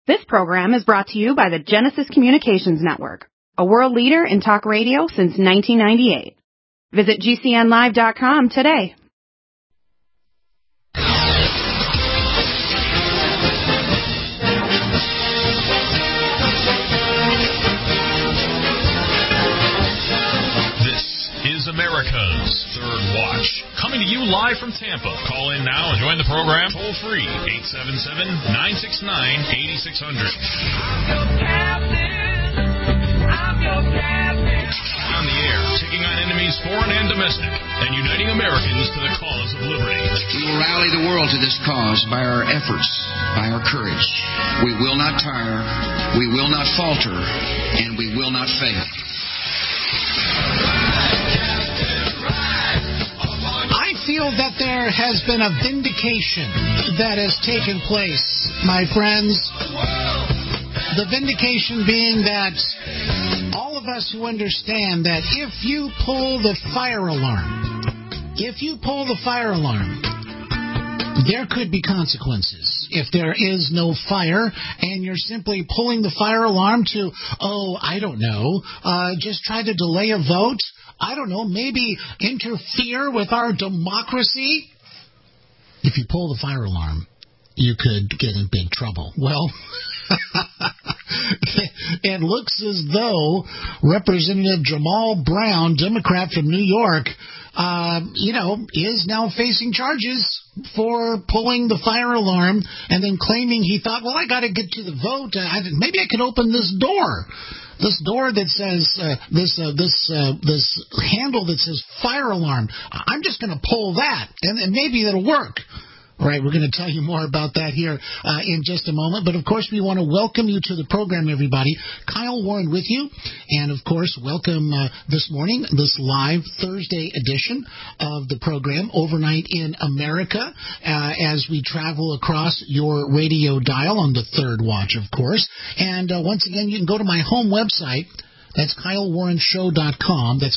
This program is brought to you by the Genesis Communications Network, a world leader in talk radio since 1998. Visit GCNlive.com today. Is America's Third Watch. Coming to you live from Tampa. Call in now and join the program toll free, 877-969-8600. I'm your captain. On the air, taking on enemies foreign and domestic, and uniting Americans to the cause of liberty. We will rally the world to this cause by our efforts, by our courage. We will not tire, we will not falter, and we will not fail. I feel that there has been a vindication that has taken place, my friends. The vindication being that all of us who understand that if you pull the fire alarm, there could be consequences. If there is no fire and you're simply pulling the fire alarm to, just try to delay a vote, maybe interfere with our democracy. If you pull the fire alarm, you could get in big trouble. Well, it looks as though Representative Jamal Brown, Democrat from New York, is now facing charges for pulling the fire alarm and then claiming he thought, well, I got to get to the vote. Maybe I can open this door. This door that says, this handle that says fire alarm. I'm just going to pull that, and maybe it'll work. All right, we're going to tell you more about that here in just a moment. But, of course, we want to welcome you to the program, everybody. Kyle Warren with you. And, of course, welcome this morning, this live Thursday edition of the program, Overnight in America, as we travel across your radio dial on the Third Watch, of course. And, once again, you can go to my home website. That's KyleWarrenShow.com. That's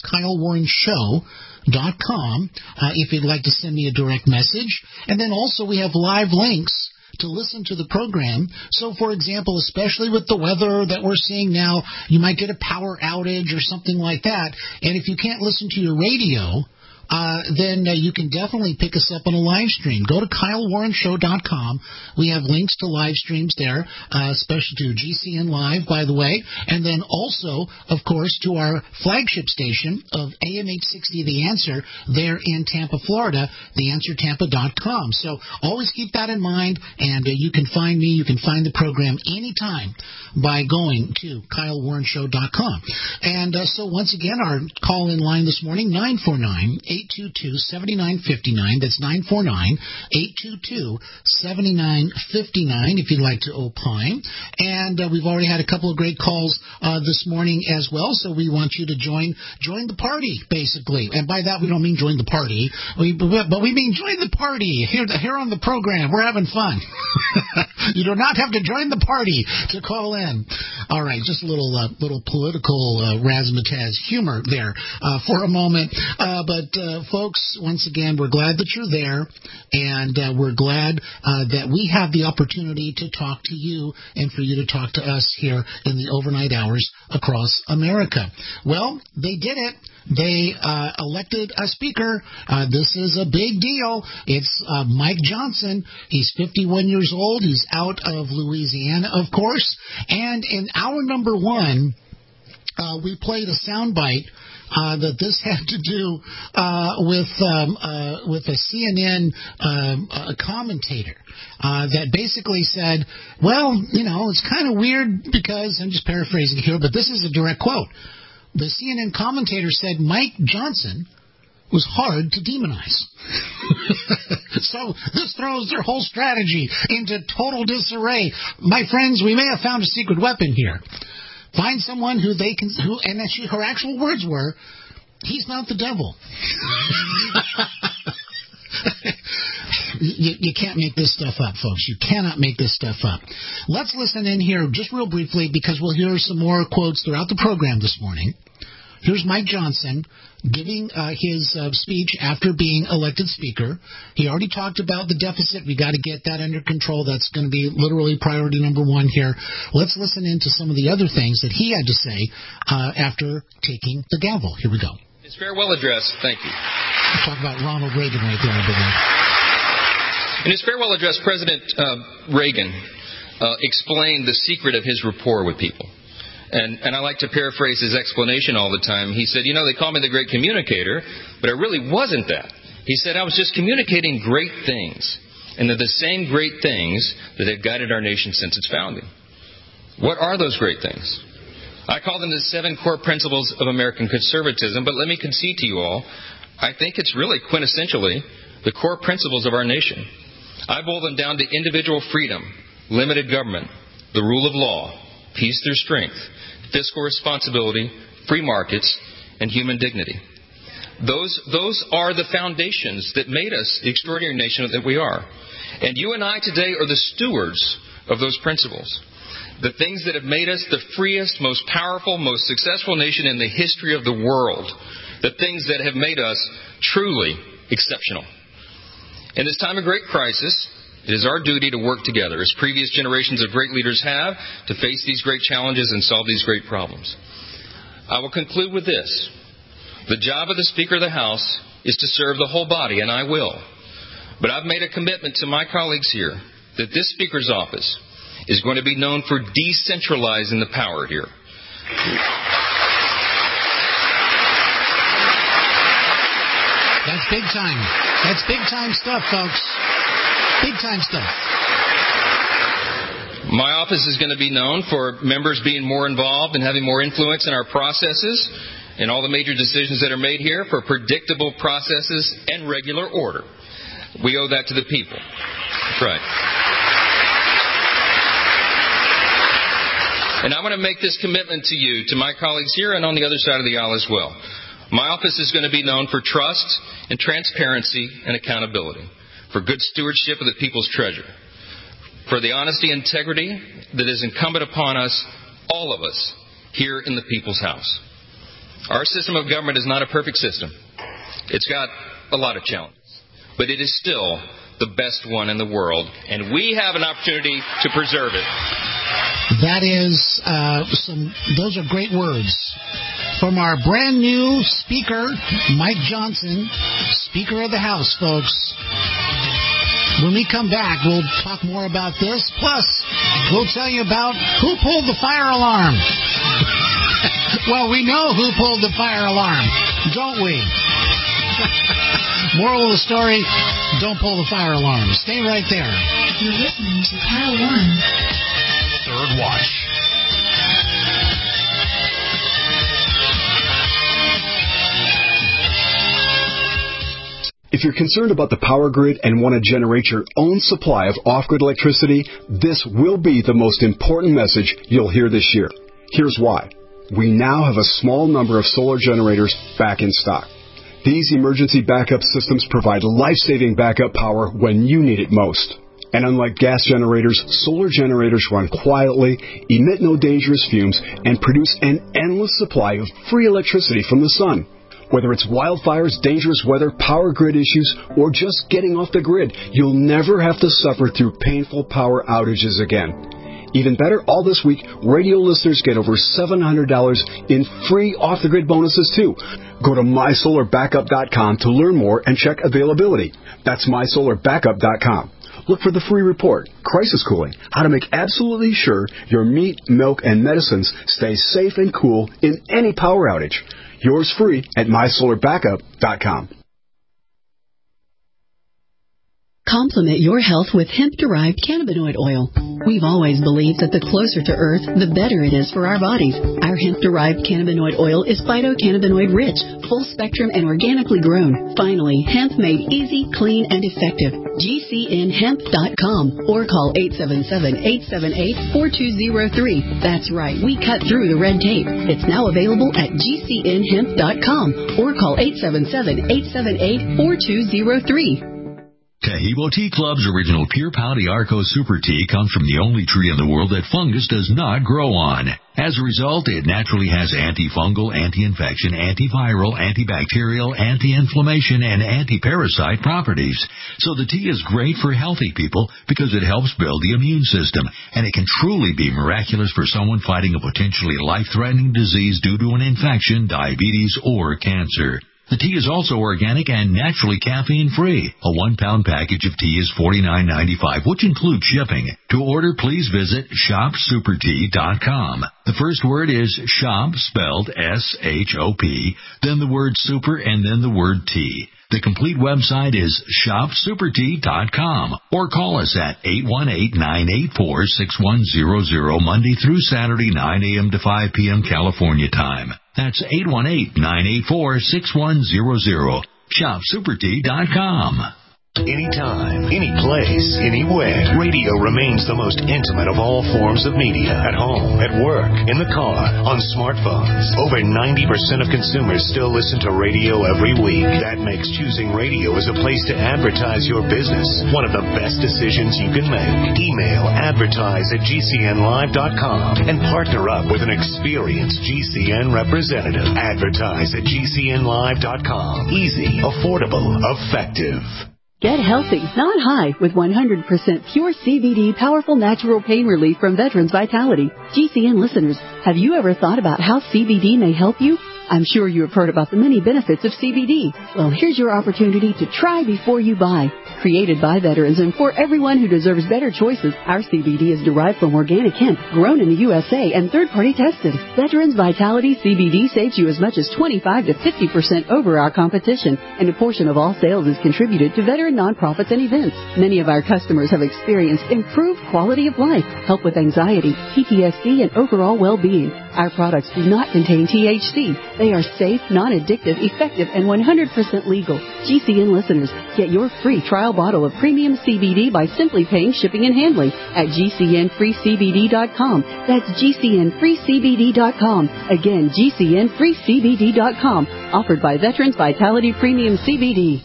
KyleWarrenShow.com if you'd like to send me a direct message. And then also we have live links to listen to the program. So, for example, especially with the weather that we're seeing now, you might get a power outage or something like that. And if you can't listen to your radio, then you can definitely pick us up on a live stream. Go to KyleWarrenShow.com. We have links to live streams there, especially to GCN Live, by the way, and then also, of course, to our flagship station of AM 860 The Answer there in Tampa, Florida, TheAnswerTampa.com. So always keep that in mind, and you can find me, you can find the program anytime by going to KyleWarrenShow.com. And so once again, our call-in line this morning, 949-822-7959. That's 949-822-7959 if you'd like to opine. And we've already had a couple of great calls this morning as well, so we want you to join the party, basically. And by that, we don't mean join the party, but we mean join the party here on the program. We're having fun. You do not have to join the party to call in. All right, just a little political razzmatazz humor there for a moment. But folks, once again, we're glad that you're there, and we're glad that we have the opportunity to talk to you and for you to talk to us here in the overnight hours across America. Well, they did it. They elected a speaker. This is a big deal. It's Mike Johnson. He's 51 years old. He's out of Louisiana, of course. And in hour number one, we played a soundbite that this had to do with a CNN commentator that basically said, well, it's kind of weird because, I'm just paraphrasing here, but this is a direct quote. The CNN commentator said Mike Johnson was hard to demonize. So this throws their whole strategy into total disarray. My friends, we may have found a secret weapon here. Find someone who her actual words were, he's not the devil. You can't make this stuff up, folks. You cannot make this stuff up. Let's listen in here just real briefly because we'll hear some more quotes throughout the program this morning Here's Mike Johnson giving his speech after being elected Speaker. He already talked about the deficit. We got to get that under control. That's going to be literally priority number one here. Let's listen into some of the other things that he had to say after taking the gavel. Here we go. His farewell address, thank you. Talk about Ronald Reagan right there. In his farewell address, President Reagan explained the secret of his rapport with people. And I like to paraphrase his explanation all the time. He said, they call me the great communicator, but I really wasn't that. He said, I was just communicating great things. And they're the same great things that have guided our nation since its founding. What are those great things? I call them the 7 core principles of American conservatism, but let me concede to you all, I think it's really quintessentially the core principles of our nation. I boil them down to individual freedom, limited government, the rule of law, peace through strength, fiscal responsibility, free markets, and human dignity. Those are the foundations that made us the extraordinary nation that we are. And you and I today are the stewards of those principles. The things that have made us the freest, most powerful, most successful nation in the history of the world. The things that have made us truly exceptional. In this time of great crisis, it is our duty to work together, as previous generations of great leaders have, to face these great challenges and solve these great problems. I will conclude with this. The job of the Speaker of the House is to serve the whole body, and I will. But I've made a commitment to my colleagues here that this Speaker's office is going to be known for decentralizing the power here. That's big time. That's big time stuff, folks. Big time stuff. My office is going to be known for members being more involved and having more influence in our processes and all the major decisions that are made here, for predictable processes and regular order. We owe that to the people. That's right. And I want to make this commitment to you, to my colleagues here and on the other side of the aisle as well. My office is going to be known for trust and transparency and accountability, for good stewardship of the people's treasure, for the honesty and integrity that is incumbent upon us, all of us, here in the people's house. Our system of government is not a perfect system. It's got a lot of challenges, but it is still the best one in the world, and we have an opportunity to preserve it. That is those are great words from our brand new Speaker, Mike Johnson, Speaker of the House, folks. When we come back, we'll talk more about this. Plus, we'll tell you about who pulled the fire alarm. Well, we know who pulled the fire alarm, don't we? Moral of the story, don't pull the fire alarm. Stay right there. You're listening to Kyle One. Third Watch. If you're concerned about the power grid and want to generate your own supply of off-grid electricity, this will be the most important message you'll hear this year. Here's why. We now have a small number of solar generators back in stock. These emergency backup systems provide life-saving backup power when you need it most. And unlike gas generators, solar generators run quietly, emit no dangerous fumes, and produce an endless supply of free electricity from the sun. Whether it's wildfires, dangerous weather, power grid issues, or just getting off the grid, you'll never have to suffer through painful power outages again. Even better, all this week, radio listeners get over $700 in free off-the-grid bonuses, too. Go to MySolarBackup.com to learn more and check availability. That's MySolarBackup.com. Look for the free report, Crisis Cooling, how to make absolutely sure your meat, milk, and medicines stay safe and cool in any power outage. Yours free at MySolarBackup.com. Complement your health with hemp-derived cannabinoid oil. We've always believed that the closer to Earth, the better it is for our bodies. Our hemp-derived cannabinoid oil is phytocannabinoid rich, full spectrum, and organically grown. Finally, hemp made easy, clean, and effective. GCNhemp.com or call 877-878-4203. That's right, we cut through the red tape. It's now available at GCNhemp.com or call 877-878-4203. Tahibo Tea Club's original Pure Pau d'Arco Super Tea comes from the only tree in the world that fungus does not grow on. As a result, it naturally has antifungal, anti-infection, antiviral, antibacterial, anti-inflammation, and anti-parasite properties. So the tea is great for healthy people because it helps build the immune system, and it can truly be miraculous for someone fighting a potentially life-threatening disease due to an infection, diabetes, or cancer. The tea is also organic and naturally caffeine-free. A 1-pound package of tea is $49.95, which includes shipping. To order, please visit shopsupertea.com. The first word is shop, spelled S-H-O-P, then the word super, and then the word tea. The complete website is shopsupertea.com, or call us at 818-984-6100 Monday through Saturday, 9 a.m. to 5 p.m. California time. That's 818-984-6100. shopsupertea.com. Anytime, any place, anywhere. Radio remains the most intimate of all forms of media. At home, at work, in the car, on smartphones. Over 90% of consumers still listen to radio every week. That makes choosing radio as a place to advertise your business one of the best decisions you can make. Email advertise@gcnlive.com and partner up with an experienced GCN representative. Advertise@gcnlive.com. Easy, affordable, effective. Get healthy, not high, with 100% pure CBD powerful natural pain relief from Veterans Vitality. GCN listeners, have you ever thought about how CBD may help you? I'm sure you have heard about the many benefits of CBD. Well, here's your opportunity to try before you buy. Created by veterans and for everyone who deserves better choices, our CBD is derived from organic hemp, grown in the USA, and third-party tested. Veterans Vitality CBD saves you as much as 25 to 50% over our competition, and a portion of all sales is contributed to veteran nonprofits and events. Many of our customers have experienced improved quality of life, help with anxiety, PTSD, and overall well-being. Our products do not contain THC. They are safe, non-addictive, effective, and 100% legal. GCN listeners, get your free trial bottle of premium CBD by simply paying shipping and handling at GCNFreeCBD.com. That's GCNFreeCBD.com. Again, GCNFreeCBD.com. Offered by Veterans Vitality Premium CBD.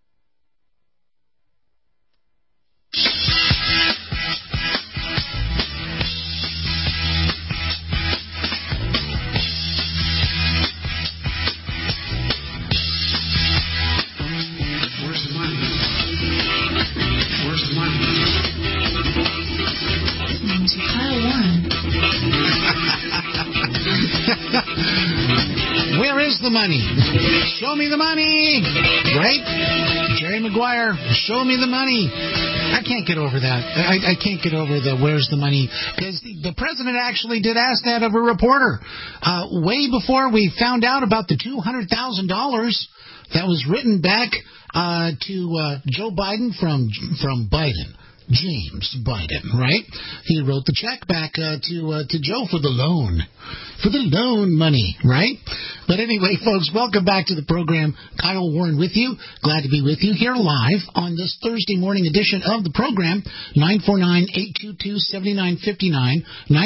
Money. Show me the money. Right? Jerry Maguire, show me the money. I can't get over that. I can't get over the where's the money, because the president actually did ask that of a reporter way before we found out about the $200,000 that was written back to Joe Biden from Biden. James Biden, right? He wrote the check back to Joe for the loan money, right? But anyway, folks, welcome back to the program. Kyle Warren with you. Glad to be with you here live on this Thursday morning edition of the program. 949-822-7959.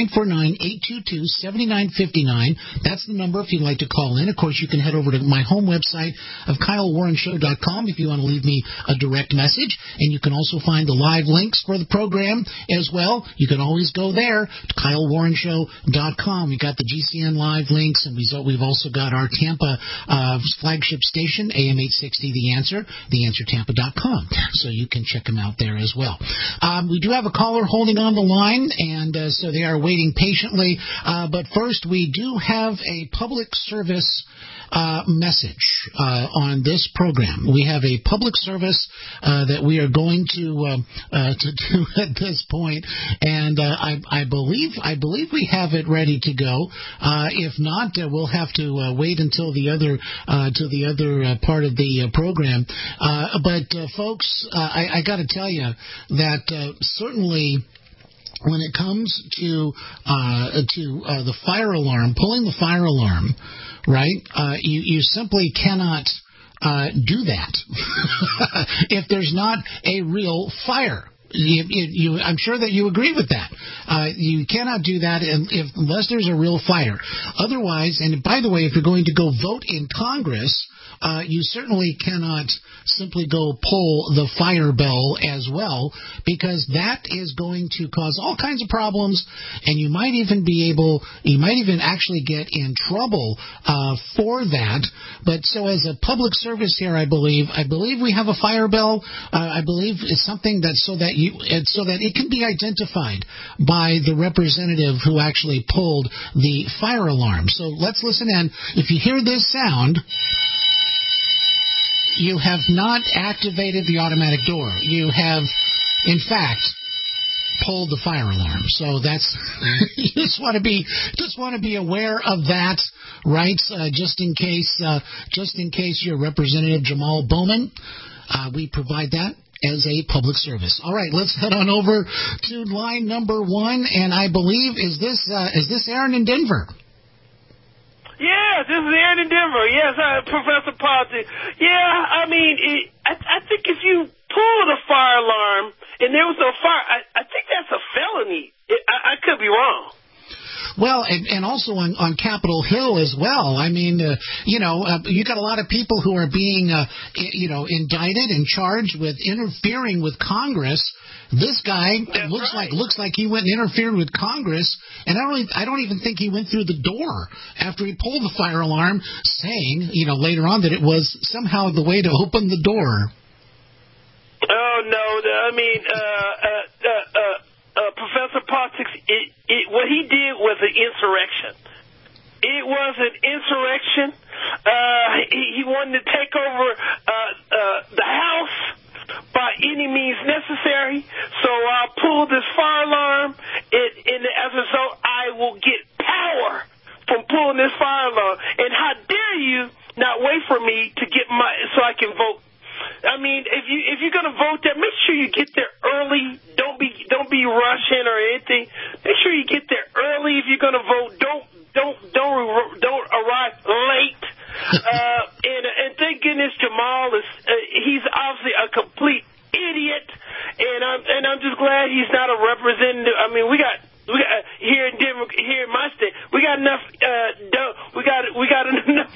949-822-7959. That's the number if you'd like to call in. Of course, you can head over to my home website of KyleWarrenShow.com if you want to leave me a direct message. And you can also find the live links for the program as well. You can always go there to KyleWarrenShow.com. We got the GCN live links, and we've also got our Tampa flagship station, AM 860 The Answer, TheAnswerTampa.com. So you can check them out there as well. We do have a caller holding on the line, and so they are waiting patiently. But first, we do have a public service message on this program. We have a public service that we are going to do at this point, and I believe we have it ready to go. If not, we'll have to wait until the other part of the program. But folks, I got to tell you that certainly, when it comes to the fire alarm, pulling the fire alarm, right? You simply cannot do that if there's not a real fire. I'm sure that you agree with that. You cannot do that unless there's a real fire. Otherwise, and by the way, if you're going to go vote in Congress, you certainly cannot simply go pull the fire bell as well, because that is going to cause all kinds of problems, and you might even actually get in trouble for that. But so as a public service here, I believe we have a fire bell. I believe it's something that so that it can be identified by the representative who actually pulled the fire alarm. So let's listen in. If you hear this sound, you have not activated the automatic door. You have, in fact, pulled the fire alarm. So that's you just want to be aware of that, right? Just in case you're Representative Jamal Bowman, we provide that as a public service. All right, let's head on over to line number 1, and I believe is this Aaron in Denver? Yes, this is Aaron in Denver. Yes, Professor Politics. Yeah, I mean, I think if you pull the fire alarm and there was no fire, I think that's a felony. I could be wrong. Well, and also on Capitol Hill as well. I mean, you got a lot of people who are being, indicted and charged with interfering with Congress. This guy looks like he went and interfered with Congress, and I don't even think he went through the door after he pulled the fire alarm, saying, later on that it was somehow the way to open the door. Oh no! I mean, Professor Politics, what he did was an insurrection. It was an insurrection. He wanted to take over the House by any means necessary. So I pulled this fire alarm, and as a result, I will get power from pulling this fire alarm. And how dare you not wait for me to get so I can vote? I mean, if you're gonna vote there, make sure you get there early. Don't be rushing or anything. Make sure you get there early if you're gonna vote. Don't arrive late. And thank goodness Jamal he's obviously a complete idiot, and I'm just glad he's not a representative. I mean, we got here in Denver, here in my state, we got enough enough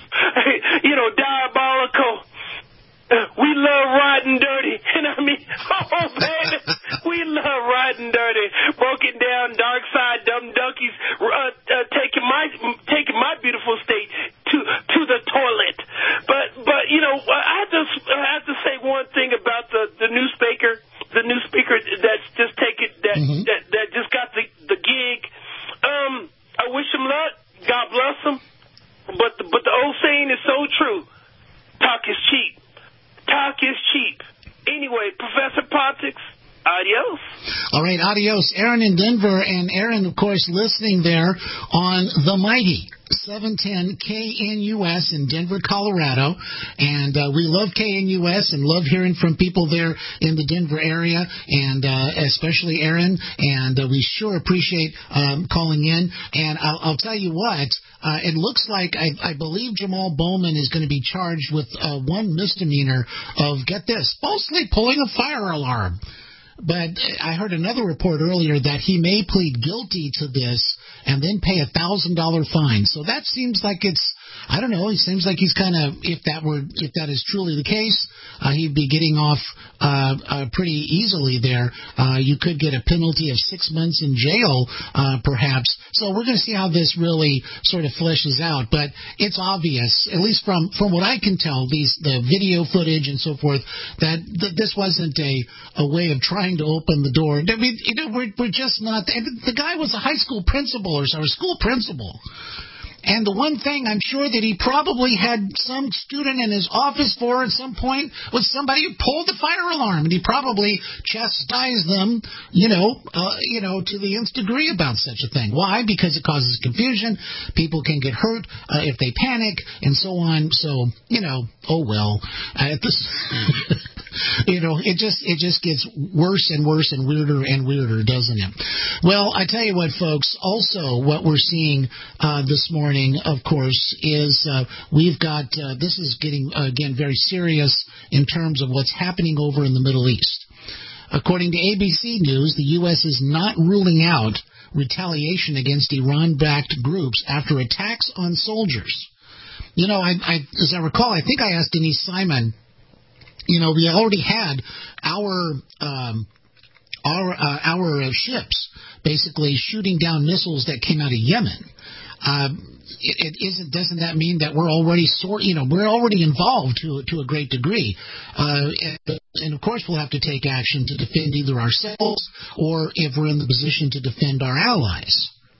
diabolical. We love riding dirty, and I mean, oh man, we love riding dirty. Broken down, dark side, dumb donkeys, taking my beautiful state to the toilet. But I have to say one thing about the new speaker that's just taken that just got the gig. I wish him luck. God bless him. But the old saying is so true. Talk is cheap. Talk is cheap. Anyway, Professor Politics, adios. All right, adios. Aaron in Denver, and Aaron, of course, listening there on the mighty 710 KNUS in Denver, Colorado. And we love KNUS and love hearing from people there in the Denver area, and especially Aaron. And we sure appreciate calling in. And I'll tell you what, it looks like I believe Jamal Bowman is going to be charged with one misdemeanor of, get this, falsely pulling a fire alarm. But I heard another report earlier that he may plead guilty to this and then pay $1,000 fine. So that seems like I don't know. It seems like he's kind of, if that is truly the case, he'd be getting off pretty easily there. You could get a penalty of 6 months in jail, perhaps. So we're going to see how this really sort of fleshes out. But it's obvious, at least from what I can tell, the video footage and so forth, that this wasn't a way of trying to open the door. I mean, we're just not. The guy was a high school principal or school principal. And the one thing I'm sure that he probably had some student in his office for at some point was somebody who pulled the fire alarm, and he probably chastised them, to the nth degree about such a thing. Why? Because it causes confusion. People can get hurt if they panic, and so on. So, oh well. It just gets worse and worse and weirder, doesn't it? Well, I tell you what, folks. Also, what we're seeing this morning, of course, is we've got this is getting again very serious in terms of what's happening over in the Middle East. According to ABC News, the U.S. is not ruling out retaliation against Iran-backed groups after attacks on soldiers. You know, as I recall, I think I asked Denise Simon, you know, we already had our ships basically shooting down missiles that came out of Yemen. Doesn't that mean that we're already we're already involved to a great degree, and of course we'll have to take action to defend either ourselves or if we're in the position to defend our allies.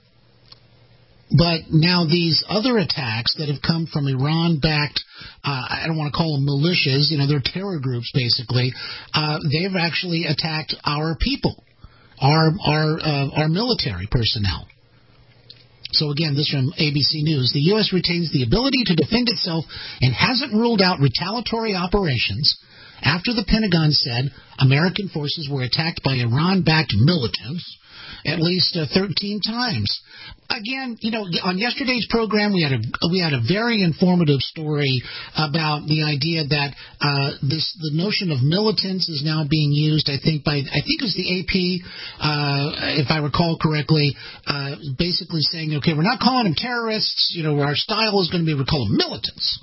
But now these other attacks that have come from Iran-backed, I don't want to call them militias, you know, they're terror groups basically. They've actually attacked our people, our military personnel. So again, this from ABC News. The U.S. retains the ability to defend itself and hasn't ruled out retaliatory operations after the Pentagon said American forces were attacked by Iran-backed militants at least 13 times. Again, you know, on yesterday's program we had a very informative story about the idea that the notion of militants is now being used. I think it was the AP, if I recall correctly, basically saying, okay, we're not calling them terrorists. You know, our style is going to be we call them militants.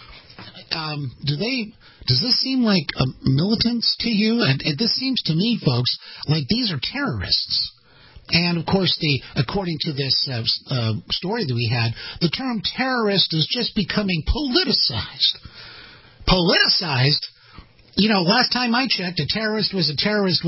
Does this seem like militants to you? And this seems to me, folks, like these are terrorists. And, of course, according to this story that we had, the term terrorist is just becoming politicized. Politicized? You know, last time I checked, a terrorist was a terrorist.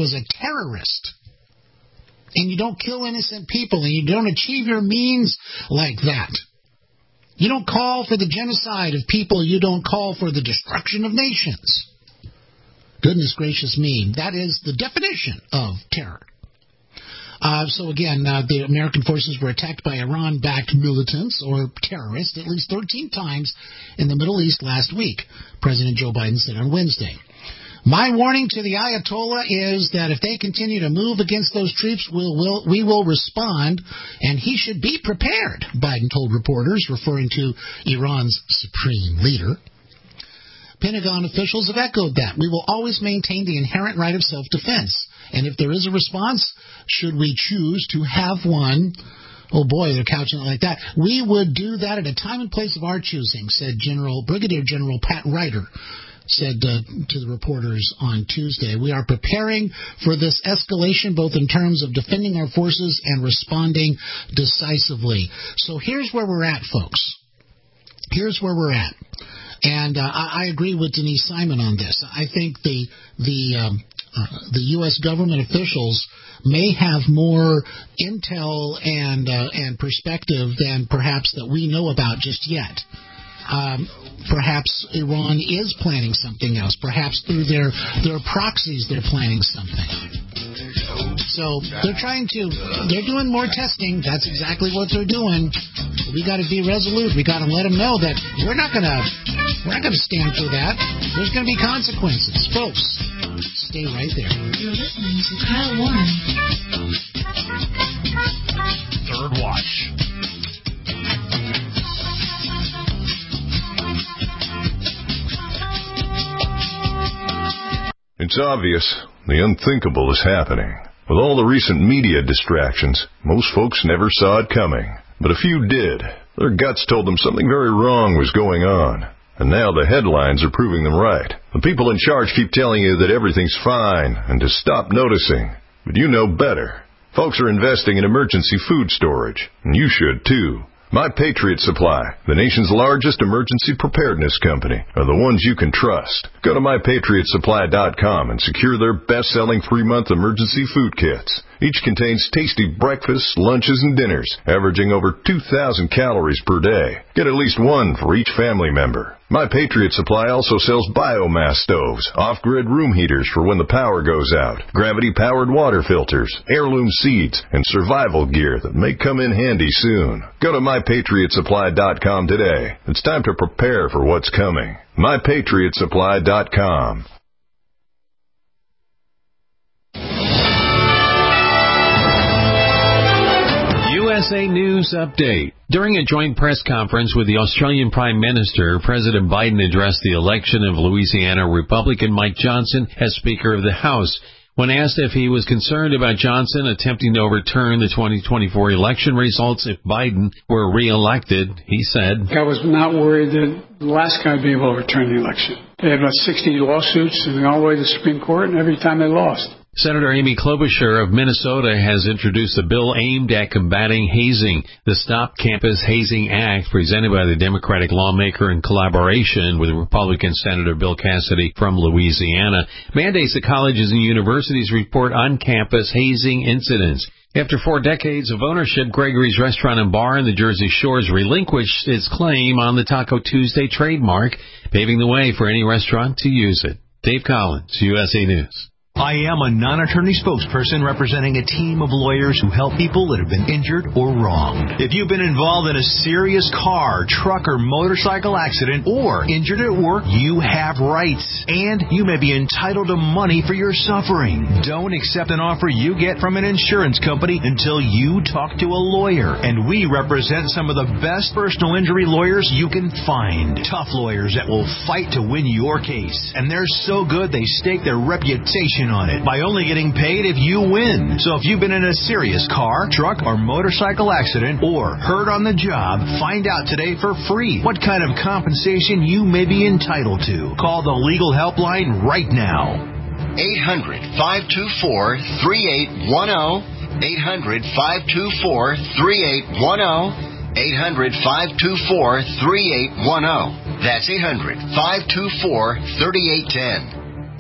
And you don't kill innocent people, and you don't achieve your means like that. You don't call for the genocide of people. You don't call for the destruction of nations. Goodness gracious me. That is the definition of terror. So again, the American forces were attacked by Iran-backed militants or terrorists at least 13 times in the Middle East last week, President Joe Biden said on Wednesday. My warning to the Ayatollah is that if they continue to move against those troops, we will respond, and he should be prepared, Biden told reporters, referring to Iran's supreme leader. Pentagon officials have echoed that. We will always maintain the inherent right of self-defense. And if there is a response, should we choose to have one, oh boy, they're couching it like that, we would do that at a time and place of our choosing, said Brigadier General Pat Ryder, said to the reporters on Tuesday. We are preparing for this escalation, both in terms of defending our forces and responding decisively. So here's where we're at, folks. Here's where we're at. And I agree with Denise Simon on this. I think the U.S. government officials may have more intel and perspective than perhaps that we know about just yet. Perhaps Iran is planning something else. Perhaps through their proxies they're planning something. So they're doing more testing. That's exactly what they're doing. We got to be resolute. We got to let them know that we're not going to stand for that. There's going to be consequences. Folks, stay right there. You're listening to Kyle Warren. Third Watch. It's obvious the unthinkable is happening. With all the recent media distractions, most folks never saw it coming. But a few did. Their guts told them something very wrong was going on. And now the headlines are proving them right. The people in charge keep telling you that everything's fine and to stop noticing. But you know better. Folks are investing in emergency food storage, and you should too. My Patriot Supply, the nation's largest emergency preparedness company, are the ones you can trust. Go to MyPatriotSupply.com and secure their best-selling 3-month emergency food kits. Each contains tasty breakfasts, lunches, and dinners, averaging over 2,000 calories per day. Get at least one for each family member. My Patriot Supply also sells biomass stoves, off-grid room heaters for when the power goes out, gravity-powered water filters, heirloom seeds, and survival gear that may come in handy soon. Go to MyPatriotSupply.com today. It's time to prepare for what's coming. MyPatriotSupply.com. USA News Update. During a joint press conference with the Australian Prime Minister, President Biden addressed the election of Louisiana Republican Mike Johnson as Speaker of the House. When asked if he was concerned about Johnson attempting to overturn the 2024 election results if Biden were reelected, he said, I was not worried that the last guy would be able to overturn the election. They had about 60 lawsuits and all the way to the Supreme Court, and every time they lost. Senator Amy Klobuchar of Minnesota has introduced a bill aimed at combating hazing. The Stop Campus Hazing Act, presented by the Democratic lawmaker in collaboration with Republican Senator Bill Cassidy from Louisiana, mandates that colleges and universities report on-campus hazing incidents. After 4 decades of ownership, Gregory's Restaurant and Bar in the Jersey Shores relinquished its claim on the Taco Tuesday trademark, paving the way for any restaurant to use it. Dave Collins, USA News. I am a non-attorney spokesperson representing a team of lawyers who help people that have been injured or wronged. If you've been involved in a serious car, truck, or motorcycle accident or injured at work, you have rights, and you may be entitled to money for your suffering. Don't accept an offer you get from an insurance company until you talk to a lawyer, and we represent some of the best personal injury lawyers you can find. Tough lawyers that will fight to win your case, and they're so good they stake their reputation on it by only getting paid if you win. So if you've been in a serious car, truck, or motorcycle accident or hurt on the job, find out today for free what kind of compensation you may be entitled to. Call the legal helpline right now. 800-524-3810. 800-524-3810. 800-524-3810. That's 800-524-3810.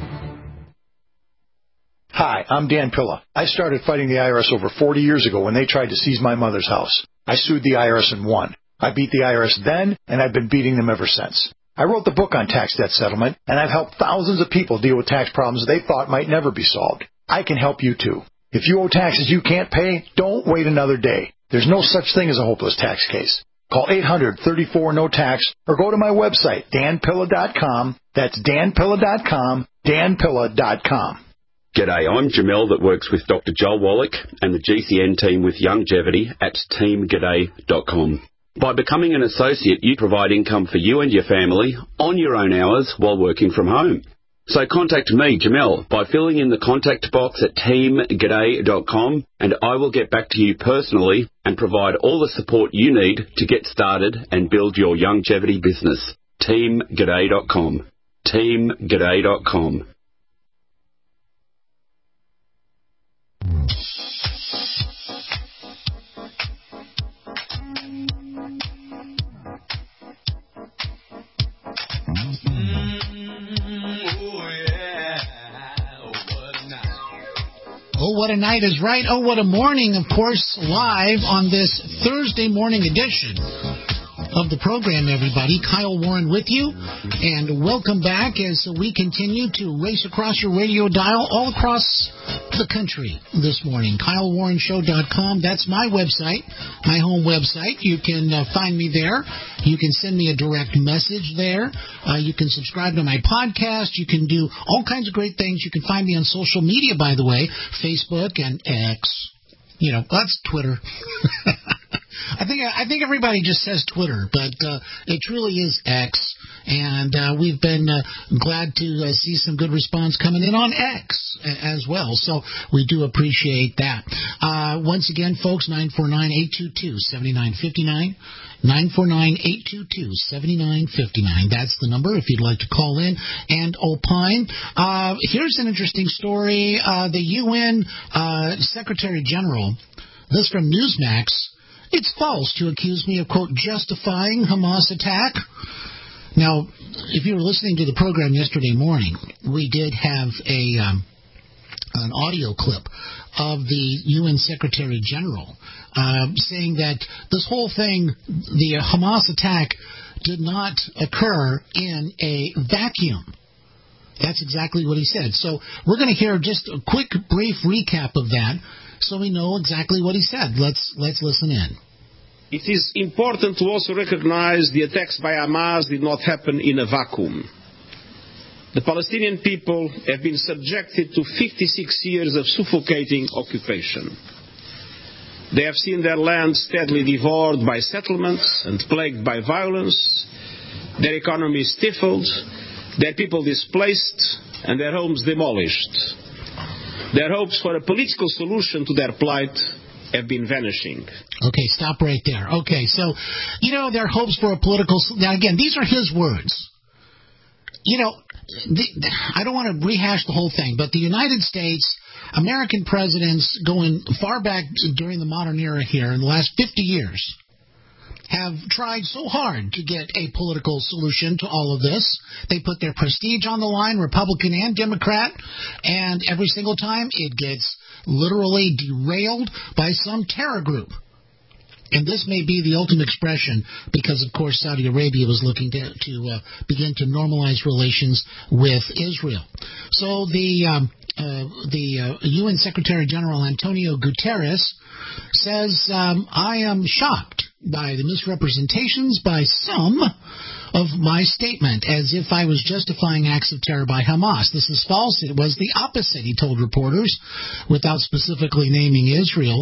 Hi, I'm Dan Pilla. I started fighting the IRS over 40 years ago when they tried to seize my mother's house. I sued the IRS and won. I beat the IRS then, and I've been beating them ever since. I wrote the book on tax debt settlement, and I've helped thousands of people deal with tax problems they thought might never be solved. I can help you too. If you owe taxes you can't pay, don't wait another day. There's no such thing as a hopeless tax case. Call 800-34-NO-TAX or go to my website, danpilla.com. That's danpilla.com, danpilla.com. G'day, I'm Jamel that works with Dr. Joel Wallach and the GCN team with Longevity at teamg'day.com. By becoming an associate, you provide income for you and your family on your own hours while working from home. So contact me, Jamel, by filling in the contact box at teamg'day.com, and I will get back to you personally and provide all the support you need to get started and build your longevity business. teamg'day.com. teamg'day.com. Oh, what a night is right. Oh, what a morning, of course, live on this Thursday morning edition of the program, everybody. Kyle Warren with you, and welcome back as we continue to race across your radio dial all across the country this morning. KyleWarrenShow.com. That's my website, my home website. You can find me there. You can send me a direct message there. You can subscribe to my podcast. You can do all kinds of great things. You can find me on social media, by the way, Facebook and X. You know, that's Twitter. I think everybody just says Twitter, but it truly is X, and we've been glad to see some good response coming in on X as well, so we do appreciate that. Once again, folks, 949-822-7959, 949-822-7959. That's the number if you'd like to call in and opine. Here's an interesting story. The UN Secretary General, this from Newsmax, it's false to accuse me of, quote, justifying Hamas attack. Now, if you were listening to the program yesterday morning, we did have an audio clip of the UN Secretary General saying that this whole thing, the Hamas attack, did not occur in a vacuum. That's exactly what he said. So we're going to hear just a quick, brief recap of that so we know exactly what he said. Let's listen in. It is important to also recognize the attacks by Hamas did not happen in a vacuum. The Palestinian people have been subjected to 56 years of suffocating occupation. They have seen their land steadily devoured by settlements and plagued by violence, their economy stifled, their people displaced, and their homes demolished. Their hopes for a political solution to their plight have been vanishing. Okay, stop right there. Okay, so, their hopes for a political... Now, again, these are his words. I don't want to rehash the whole thing, but the United States, American presidents going far back during the modern era here, in the last 50 years, have tried so hard to get a political solution to all of this. They put their prestige on the line, Republican and Democrat, and every single time it gets literally derailed by some terror group. And this may be the ultimate expression because, of course, Saudi Arabia was looking to begin to normalize relations with Israel. So the UN Secretary General Antonio Guterres says, I am shocked by the misrepresentations by some of my statement, as if I was justifying acts of terror by Hamas. This is false. It was the opposite, he told reporters, without specifically naming Israel.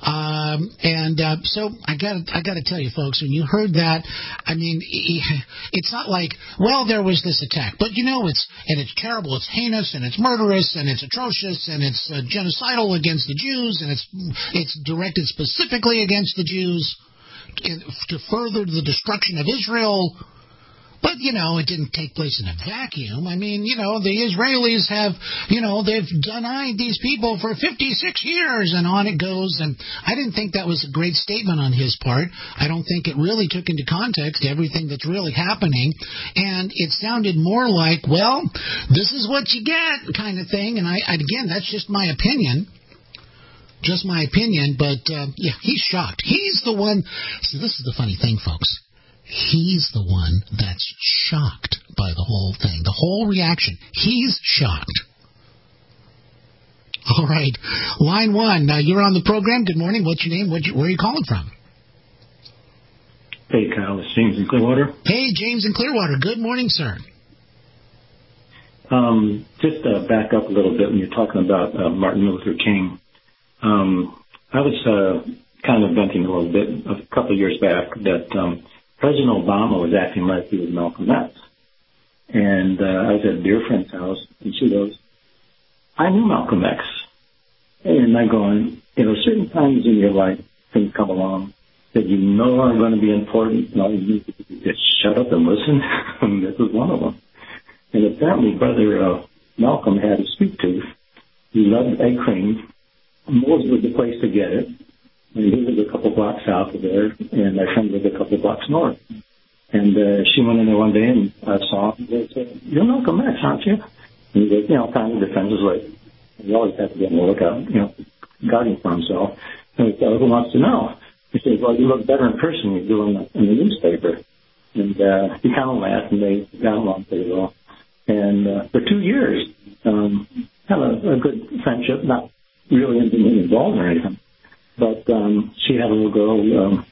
So I got to tell you, folks, when you heard that, I mean, it's not like, well, there was this attack, but it's terrible, it's heinous, and it's murderous, and it's atrocious, and it's genocidal against the Jews, and it's directed specifically against the Jews to further the destruction of Israel. But, it didn't take place in a vacuum. I mean, the Israelis have, they've denied these people for 56 years, and on it goes. And I didn't think that was a great statement on his part. I don't think it really took into context everything that's really happening. And it sounded more like, well, this is what you get kind of thing. And again, that's just my opinion. Just my opinion. But, yeah, he's shocked. He's the one. See, this is the funny thing, folks. He's the one that's shocked by the whole thing, the whole reaction. He's shocked. All right. Line one. Now, you're on the program. Good morning. What's your name? Where are you calling from? Hey, Kyle. It's James in Clearwater. Hey, James in Clearwater. Good morning, sir. Just back up a little bit when you're talking about Martin Luther King. I was kind of venting a little bit a couple of years back that President Obama was acting like he was Malcolm X. And I was at a dear friend's house, and she goes, I knew Malcolm X. And I'm going, certain times in your life, things come along that you know are going to be important, and all you need to do is just shut up and listen. And this was one of them. And apparently, Brother Malcolm had a sweet tooth. He loved egg cream. Moore's was the place to get it. And he lived a couple blocks south of there, and my friend lived a couple blocks north. And she went in there one day and saw him and said, you're Malcolm X, aren't you? And he goes, kind of defends his way. He always has to be on the lookout, guarding for himself. And the other wants to know. He says, well, you look better in person than you do in the newspaper. And he kind of laughed, and they got along pretty well. And for 2 years, had a good friendship, not really involved or anything. But she had a little girl,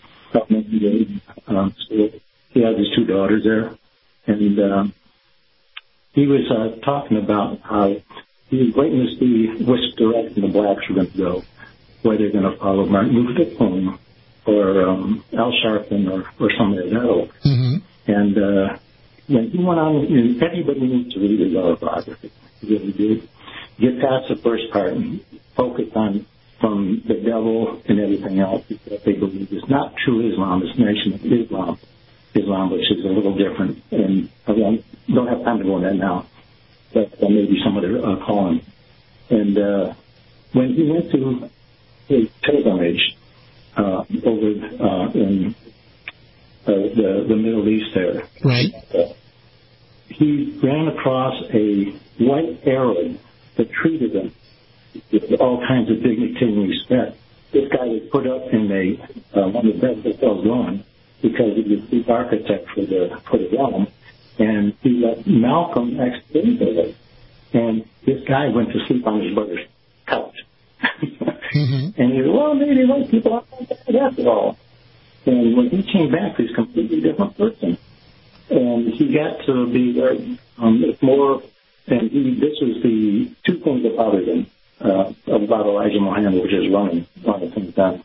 so he had his 2 daughters there. And he was talking about how he was waiting to see which direction the blacks were going to go, whether they're going to follow Martin Luther King or Al Sharpton or somebody of that ilk. Mm-hmm. And when he went on, everybody needs to read his autobiography. He really did. Get past the first part and focus on from the devil and everything else that they believe is not true Islam. It's Nation of Islam, which is a little different. And I don't have time to go on that now, but maybe some other call him. And when he went to his pilgrimage over in the Middle East there, right? He ran across a white Arab that treated him with all kinds of dignity and respect. This guy was put up in one of the best hotels going because he was the architect for the realm, and he let Malcolm X into it. And this guy went to sleep on his brother's couch. Mm-hmm. And he said, well, maybe white people aren't bad after all. And when he came back, he's a completely different person. And he got to be more, and this was the 2 things that bothered him. About Elijah Muhammad, which is running things down.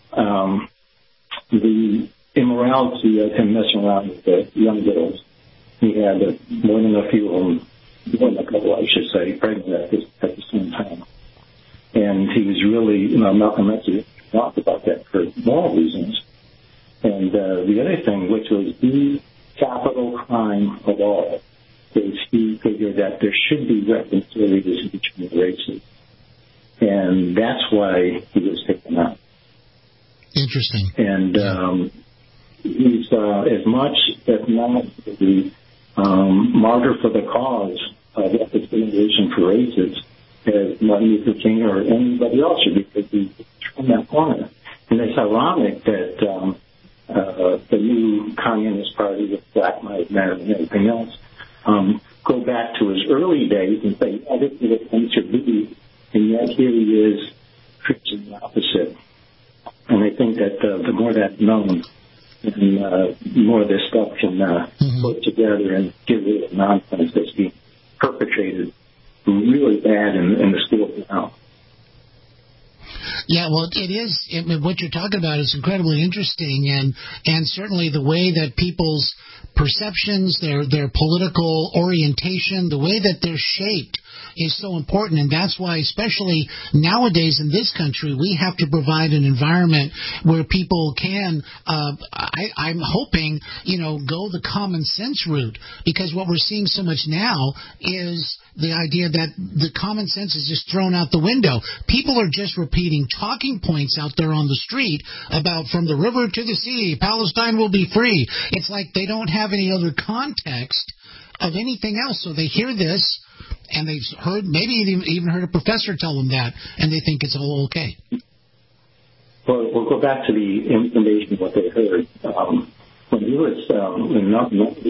The immorality of him messing around with the young girls. He had more than a few of them, more than a couple, I should say, pregnant at the same time. And he was really, Malcolm X talked about that for moral reasons. And the other thing, which was the capital crime of all, is he figured that there should be reconciliation between the races. And that's why he was taken out. Interesting. And he's as much, if not the martyr for the cause of reconciliation for races as Martin Luther King or anybody else should be, because he's from that corner. And it's ironic that the new Communist Party with Black Lives Matter and everything else go back to his early days and say, this is what things should be, and yet here he is preaching the opposite. And I think that the more that's known, and more of this stuff can put together and get rid of nonsense that's being perpetrated really bad in the schools now. Yeah, well, it is. What you're talking about is incredibly interesting, and certainly the way that people's perceptions, their political orientation, the way that they're shaped is so important, and that's why, especially nowadays in this country, we have to provide an environment where people can, I'm hoping, go the common sense route, because what we're seeing so much now is the idea that the common sense is just thrown out the window. People are just repeating talking points out there on the street about from the river to the sea, Palestine will be free. It's like they don't have any other context of anything else, so they hear this, and they've heard, maybe even heard a professor tell them that, and they think it's all okay. Well, we'll go back to the information, what they heard. When he was, when Malcolm X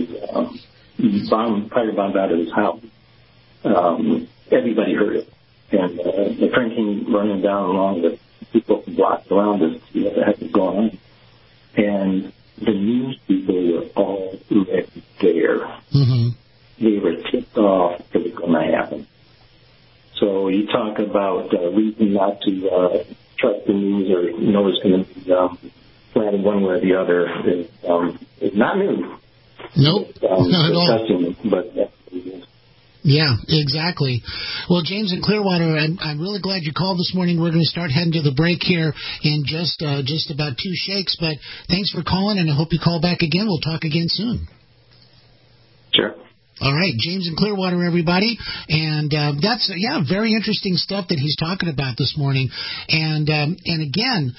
was fired bombed out of his house, everybody heard it. And the train came running down along with people blocked around us to see what the heck was going on. And the news people were all already there. Mm-hmm. They were tipped off that it was going to happen. So you talk about reason not to trust the news or know it's going to be planted one way or the other is not new. Nope, not at all. But that's what it is. Yeah, exactly. Well, James in Clearwater, I'm really glad you called this morning. We're going to start heading to the break here in just about 2 shakes. But thanks for calling, and I hope you call back again. We'll talk again soon. Sure. All right, James in Clearwater, everybody. And that's, very interesting stuff that he's talking about this morning. And again,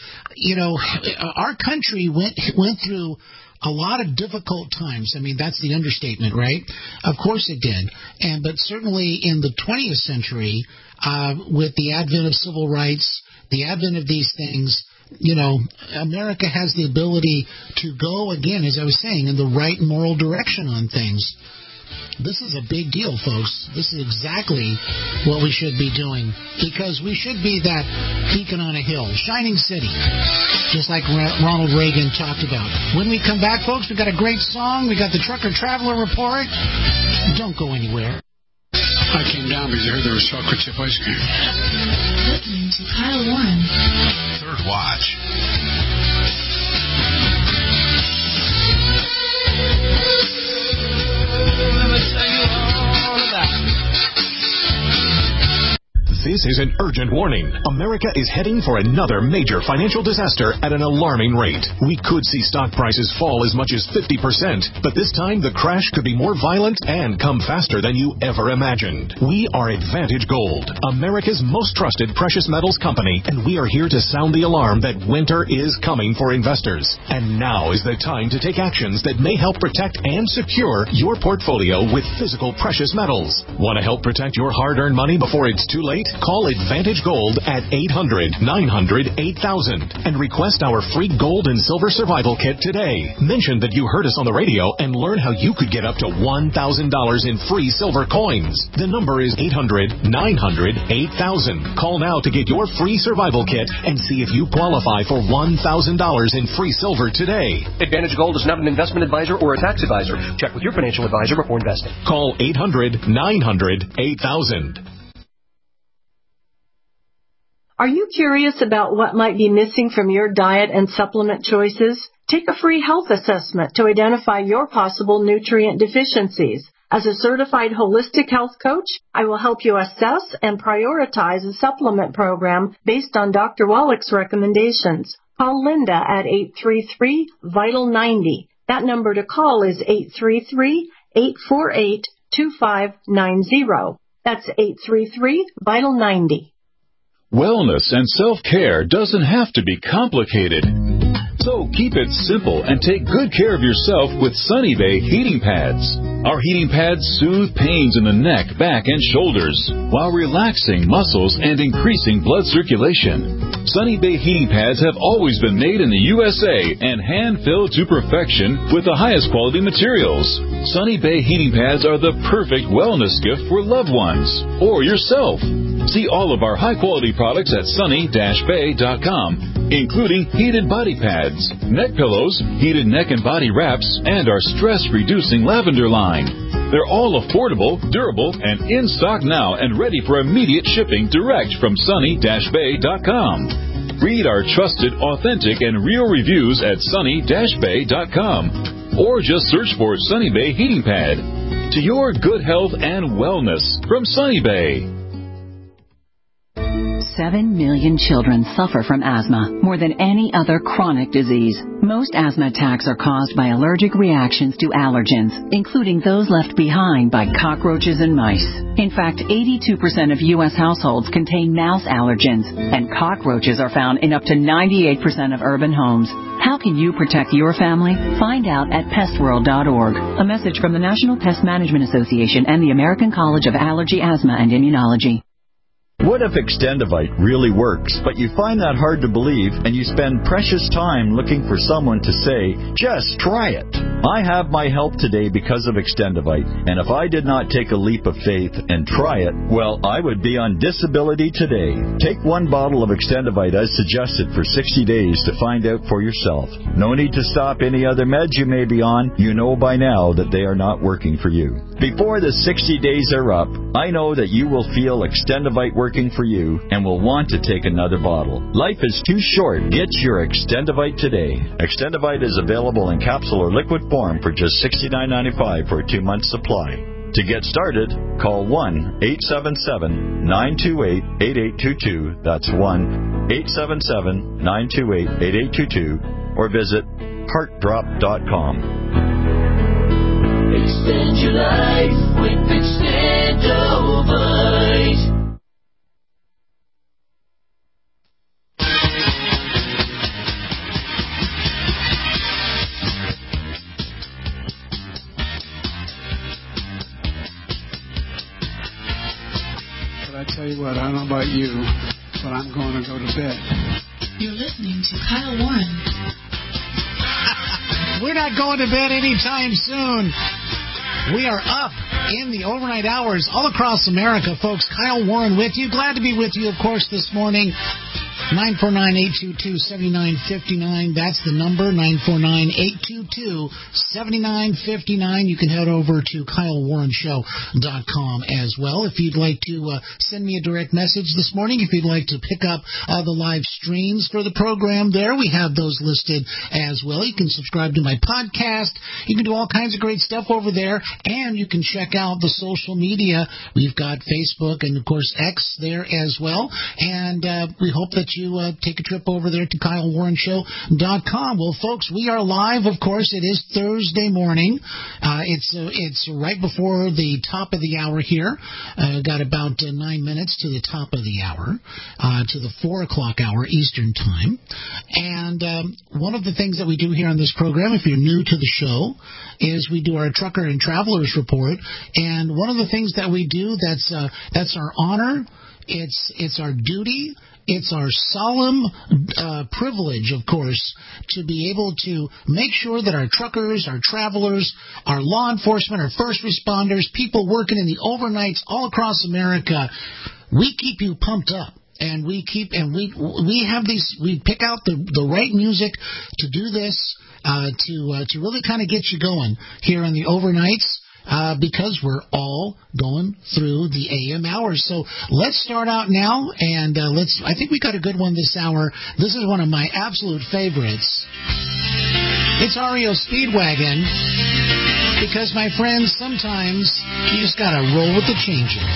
our country went through a lot of difficult times. I mean, that's the understatement, right? Of course it did. But certainly in the 20th century, with the advent of civil rights, the advent of these things, America has the ability to go, again, as I was saying, in the right moral direction on things. This is a big deal, folks. This is exactly what we should be doing, because we should be that beacon on a hill, shining city, just like Ronald Reagan talked about. When we come back, folks, we've got a great song. We got the Trucker Traveler Report. Don't go anywhere. I came down because I heard there was chocolate chip ice cream. Listening to Kyle Warren. Third Watch. This is an urgent warning. America is heading for another major financial disaster at an alarming rate. We could see stock prices fall as much as 50%, but this time the crash could be more violent and come faster than you ever imagined. We are Advantage Gold, America's most trusted precious metals company, and we are here to sound the alarm that winter is coming for investors. And now is the time to take actions that may help protect and secure your portfolio with physical precious metals. Want to help protect your hard-earned money before it's too late? Call Advantage Gold at 800-900-8000 and request our free gold and silver survival kit today. Mention that you heard us on the radio and learn how you could get up to $1,000 in free silver coins. The number is 800-900-8000. Call now to get your free survival kit and see if you qualify for $1,000 in free silver today. Advantage Gold is not an investment advisor or a tax advisor. Check with your financial advisor before investing. Call 800-900-8000. Are you curious about what might be missing from your diet and supplement choices? Take a free health assessment to identify your possible nutrient deficiencies. As a certified holistic health coach, I will help you assess and prioritize a supplement program based on Dr. Wallach's recommendations. Call Linda at 833-VITAL-90. That number to call is 833-848-2590. That's 833-VITAL-90. Wellness and self-care doesn't have to be complicated. So keep it simple and take good care of yourself with Sunny Bay heating pads. Our heating pads soothe pains in the neck, back, and shoulders while relaxing muscles and increasing blood circulation. Sunny Bay heating pads have always been made in the USA and hand-filled to perfection with the highest quality materials. Sunny Bay heating pads are the perfect wellness gift for loved ones or yourself. See all of our high-quality products at sunny-bay.com, including heated body pads, neck pillows, heated neck and body wraps, and our stress-reducing lavender line. They're all affordable, durable, and in stock now and ready for immediate shipping direct from sunny-bay.com. Read our trusted, authentic, and real reviews at sunny-bay.com, or just search for Sunny Bay Heating Pad. To your good health and wellness from Sunny Bay. 7 million children suffer from asthma, more than any other chronic disease. Most asthma attacks are caused by allergic reactions to allergens, including those left behind by cockroaches and mice. In fact, 82% of U.S. households contain mouse allergens, and cockroaches are found in up to 98% of urban homes. How can you protect your family? Find out at pestworld.org. A message from the National Pest Management Association and the American College of Allergy, Asthma, and Immunology. What if Extendivite really works, but you find that hard to believe and you spend precious time looking for someone to say, just try it? I have my help today because of Extendivite, and if I did not take a leap of faith and try it, well, I would be on disability today. Take one bottle of Extendivite as suggested for 60 days to find out for yourself. No need to stop any other meds you may be on. You know by now that they are not working for you. Before the 60 days are up, I know that you will feel Extendivite working for you and will want to take another bottle. Life is too short. Get your Extendivite today. Extendivite is available in capsule or liquid form for just $69.95 for a 2-month supply. To get started, call 1-877-928-8822. That's 1-877-928-8822 or visit heartdrop.com. Extend your life with Extendivite. But I tell you what, I don't know about you, but I'm going to go to bed. You're listening to Kyle Warren. We're not going to bed anytime soon. We are up in the overnight hours all across America, folks. Kyle Warren with you. Glad to be with you, of course, this morning. 949-822-7959. That's the number, 949-822-7959. You can head over to KyleWarrenShow.com as well. If you'd like to send me a direct message this morning, if you'd like to pick up the live streams for the program there, we have those listed as well. You can subscribe to my podcast. You can do all kinds of great stuff over there, and you can check out the social media. We've got Facebook and, of course, X there as well, and we hope that you take a trip over there to KyleWarrenShow.com. Well, folks, we are live, of course. It is Thursday morning. It's right before the top of the hour here. Got about 9 minutes to the top of the hour, to the 4 o'clock hour Eastern Time. And one of the things that we do here on this program, if you're new to the show, is we do our Trucker and Travelers Report. And one of the things that we do that's our honor, it's our duty, it's our solemn privilege, of course, to be able to make sure that our truckers, our travelers, our law enforcement, our first responders, people working in the overnights all across America, we keep you pumped up. And we pick out the right music to do this, to really kind of get you going here on the overnights. Because we're all going through the AM hours. So let's start out now, and I think we got a good one this hour. This is one of my absolute favorites. It's REO Speedwagon. Because, my friends, sometimes you just got to roll with the changes.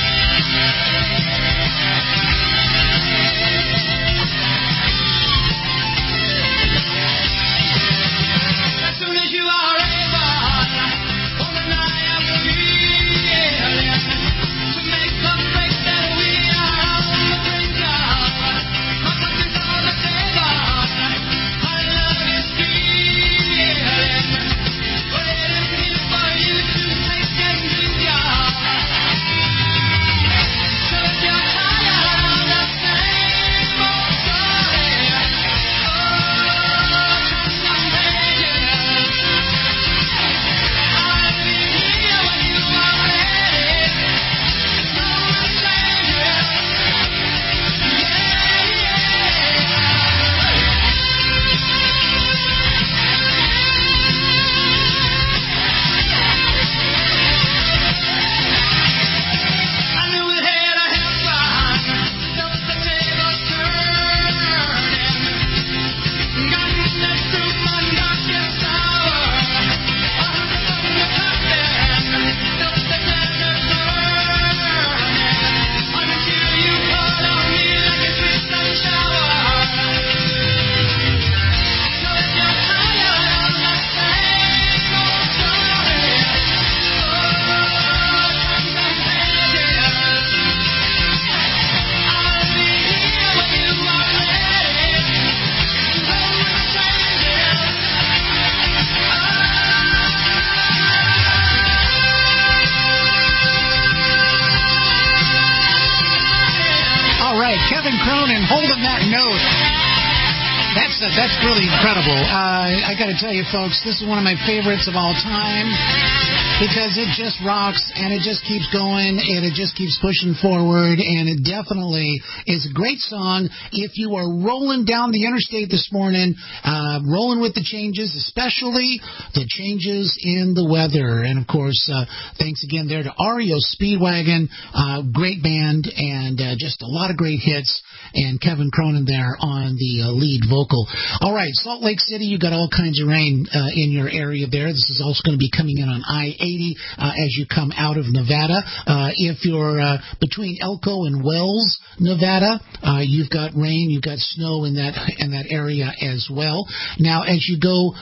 That's really incredible. I got to tell you, folks, this is one of my favorites of all time because it just rocks and it just keeps going and it just keeps pushing forward, and it definitely is a great song if you are rolling down the interstate this morning, rolling with the changes, especially the changes in the weather. And, of course, thanks again there to REO Speedwagon, great band, and just a lot of great hits, and Kevin Cronin there on the lead vocal. All right, Salt Lake City, you got all kinds of rain in your area there. This is also going to be coming in on I-80 as you come out of Nevada. If you're between Elko and Wells, Nevada, you've got rain, you've got snow in that area as well. Now, as you go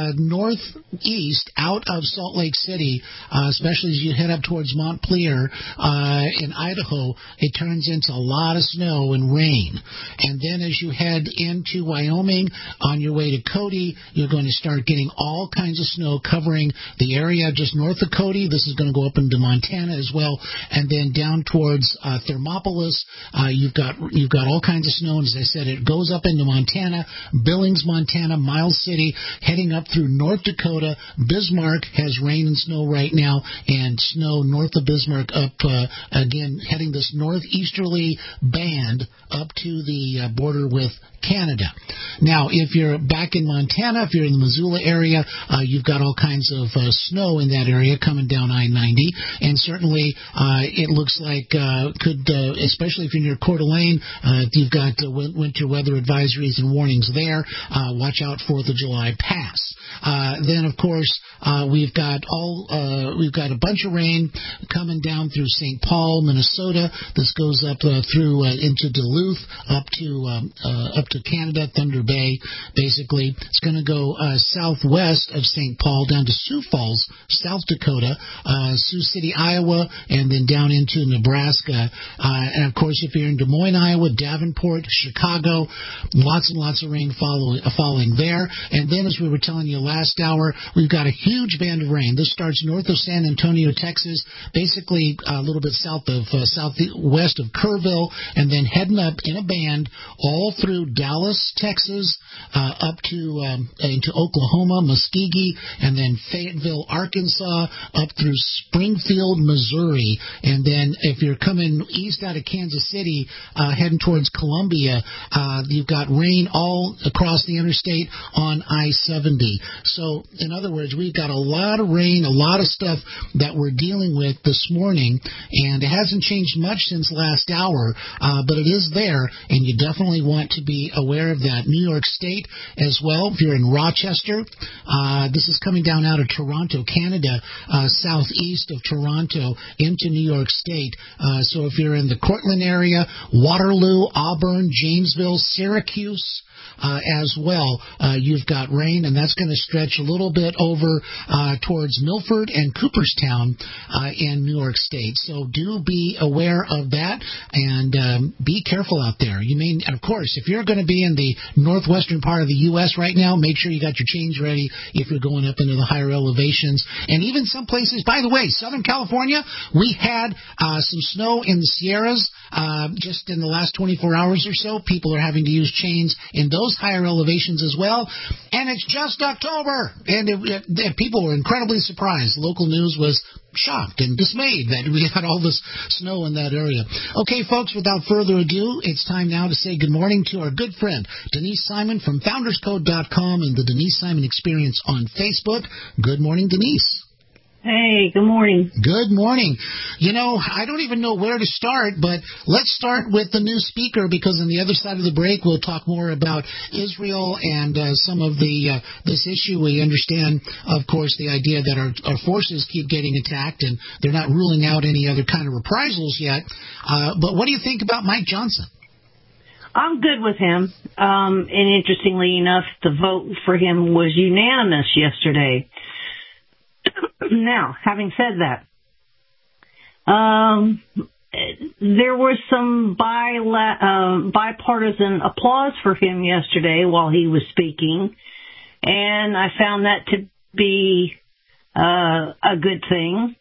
northeast out of Salt Lake City, especially as you head up towards Montpelier in Idaho, it turns into a lot of snow and rain. And then as you head into Wyoming on your way to Cody, you're going to start getting all kinds of snow covering the area just north of Cody. This is going to go up into Montana as well. And then down towards Thermopolis, you've got all kinds of snow. And as I said, it goes up into Montana, Billings, Montana, Miles City, heading up through North Dakota. Bismarck has rain and snow right now, and snow north of Bismarck up, again, heading this northeasterly band up to the border with Canada. Now, if you're back in Montana, if you're in the Missoula area, you've got all kinds of snow in that area coming down I-90, and certainly it looks like especially if you're near Coeur d'Alene, you've got winter weather advisories and warnings there. Watch out 4th of July pass. Then, of course, we've got a bunch of rain coming down through St. Paul, Minnesota. This goes up through into Duluth, up to Canada, Thunder Bay. Basically, it's going to go southwest of St. Paul down to Sioux Falls, South Dakota, Sioux City, Iowa, and then down into Nebraska. And of course, if you're in Des Moines, Iowa, Davenport, Chicago, lots and lots of rain falling there. And then, as we were telling you last hour, we've got a huge band of rain. This starts north of San Antonio, Texas, basically a little bit southwest of Kerrville, and then heading up in a band all through Dallas, Texas, up to into Oklahoma, Muskogee, and then Fayetteville, Arkansas, up through Springfield, Missouri. And then if you're coming east out of Kansas City, heading towards Columbia, you've got rain all across the interstate on I-70. So, in other words, we've got a lot of rain, a lot of stuff that we're dealing with this morning, and it hasn't changed much since last hour, but it is there, and you definitely want to be aware of that. New York York State as well. If you're in Rochester, this is coming down out of Toronto, Canada, southeast of Toronto into New York State. So if you're in the Cortland area, Waterloo, Auburn, Janesville, Syracuse, as well, you've got rain, and that's going to stretch a little bit over towards Milford and Cooperstown in New York State. So do be aware of that, and be careful out there. And of course, if you're going to be in the northwestern part of the U.S. right now, make sure you got your change ready if you're going up into the higher elevations. And even some places, by the way, Southern California, we had some snow in the Sierras just in the last 24 hours or so. People are having to use chains in those higher elevations as well. And it's just October. And people were incredibly surprised. Local news was shocked and dismayed that we had all this snow in that area. Okay, folks, without further ado, it's time now to say good morning to our good friend, Denise Simon from FoundersCode.com and the Denise Simon Experience on Facebook. Good morning, Denise. Hey, good morning. Good morning. I don't even know where to start, but let's start with the new speaker, because on the other side of the break, we'll talk more about Israel and some of this issue. We understand, of course, the idea that our forces keep getting attacked, and they're not ruling out any other kind of reprisals yet. But what do you think about Mike Johnson? I'm good with him. And interestingly enough, the vote for him was unanimous yesterday. Now, having said that, there was some bipartisan applause for him yesterday while he was speaking, and I found that to be a good thing.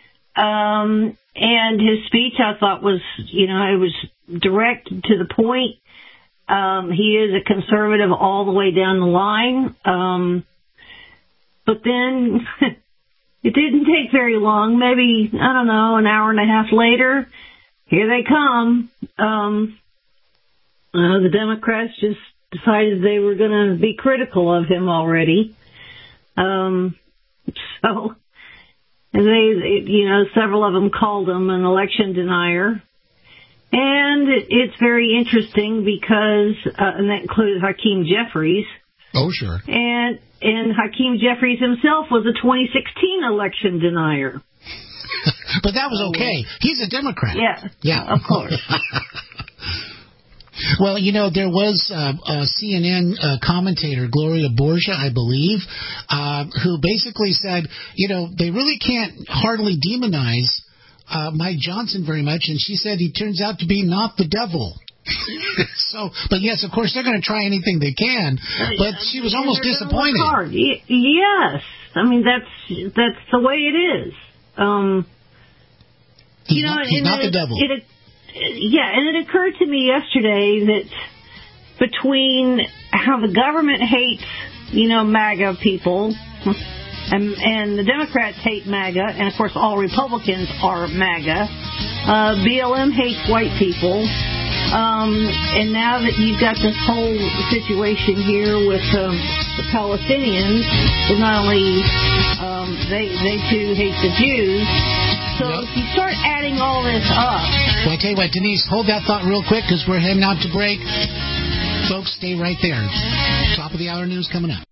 And his speech, I thought, was, it was direct to the point. He is a conservative all the way down the line. But then it didn't take very long, maybe, I don't know, an hour and a half later, here they come. The Democrats just decided they were going to be critical of him already. So several of them called him an election denier. And it's very interesting because, and that included Hakeem Jeffries. Oh, sure. And Hakeem Jeffries himself was a 2016 election denier. But that was okay. He's a Democrat. Yeah, of course. Well, there was a CNN commentator, Gloria Borgia, I believe, who basically said, they really can't hardly demonize Mike Johnson very much, and she said he turns out to be not the devil. But yes, of course, they're going to try anything they can. But she was almost disappointed. Yes, I mean that's the way it is. He's not the devil. And it occurred to me yesterday that between how the government hates, MAGA people, and the Democrats hate MAGA, and of course all Republicans are MAGA, BLM hates white people. And now that you've got this whole situation here with the Palestinians, well, not only they too hate the Jews, so if you start adding all this up... Well, I tell you what, Denise, hold that thought real quick because we're heading out to break. Folks, stay right there. Top of the hour news coming up.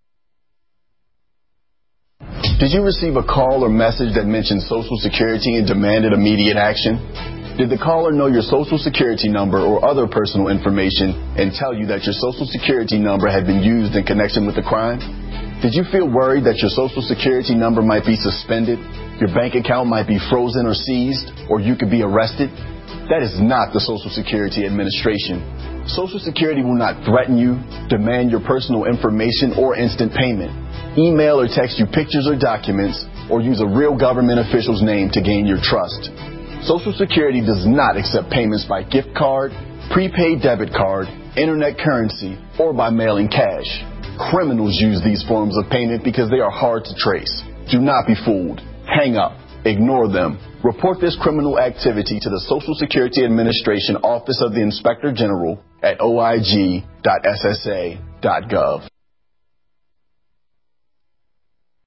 Did you receive a call or message that mentioned Social Security and demanded immediate action? Did the caller know your Social Security number or other personal information and tell you that your Social Security number had been used in connection with the crime? Did you feel worried that your Social Security number might be suspended, your bank account might be frozen or seized, or you could be arrested? That is not the Social Security Administration. Social Security will not threaten you, demand your personal information, or instant payment, email or text you pictures or documents, or use a real government official's name to gain your trust. Social Security does not accept payments by gift card, prepaid debit card, internet currency, or by mailing cash. Criminals use these forms of payment because they are hard to trace. Do not be fooled. Hang up. Ignore them. Report this criminal activity to the Social Security Administration Office of the Inspector General at oig.ssa.gov.